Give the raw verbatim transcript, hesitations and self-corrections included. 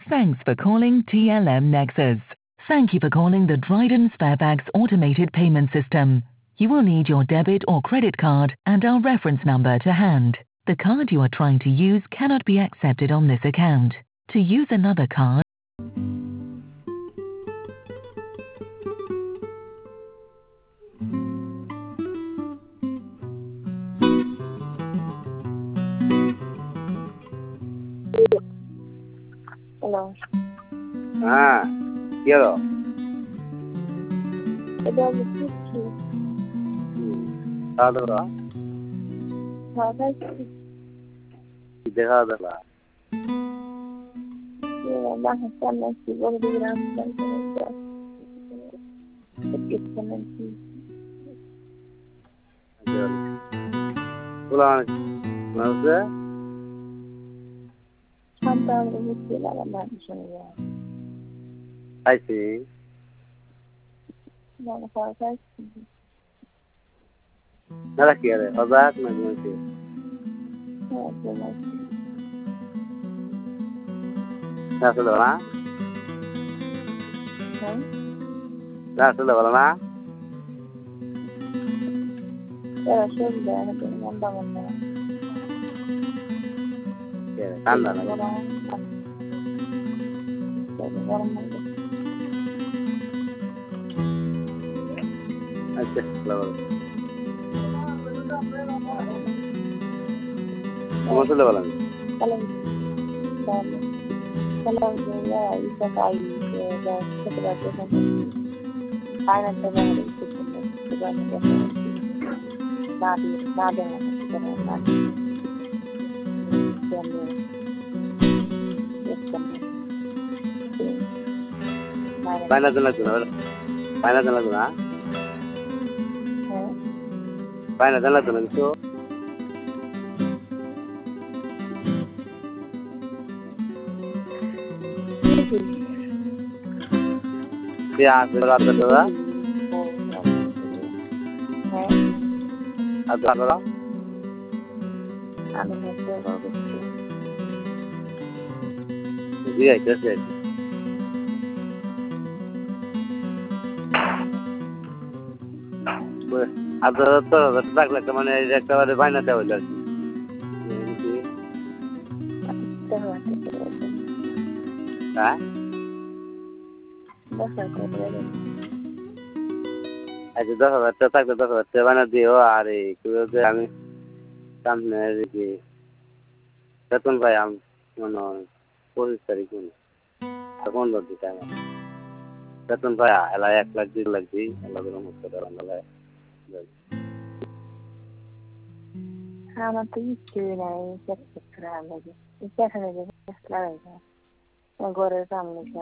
Thanks for calling T L M Nexus. Thank you for calling the Dryden Sparebags automated payment system. You will need your debit or credit card and our reference number to hand. The card you are trying to use cannot be accepted on this account. To use another card, Hello. হ্যাঁ কি হলো এটা বুঝছি খাওয়া দাওয়া খাওয়া কি দেখা দাওয়া bajo estando así por durante বলা মানে Santa Lucia la mansione. খাইছি No, no sabes. দাদা কি আরে হজাক না ঘুমাইছে No, no. আসলে না ¿Eh? আসলে বলো না Pero sí, ya no tengo nada. ঠান্ডা না আচ্ছা ভালো ¿cómo se le va la vida? Kalau kalau kalau dia bisa kai dia seperti apa? Karena dia itu bukan dia. Nabi nabi bukan nabi. Paina dan lagu na Paina dan lagu na Paina dan lagu na gusto Dia berat betul lah. Ada apa? Ano na siya gusto. Dia itu sih. Ada tu, tak lagi mana yang kita ada banyak tahu lagi. Ah? আচ্ছা দশ হাজার টাকা থাকলে দশ হাজার টাকা বানা দিও আর এইগুলোতে আমি সামনে কি বেতন পাই আমি মনে হয় পঁচিশ তারিখ মনে তখন দিতে আমার বেতন পাই এলা এক লাখ দুই লাখ দিই এলা করে মুক্ত করা Ama tu isso na isso é claro. Isso é claro. Agora estamos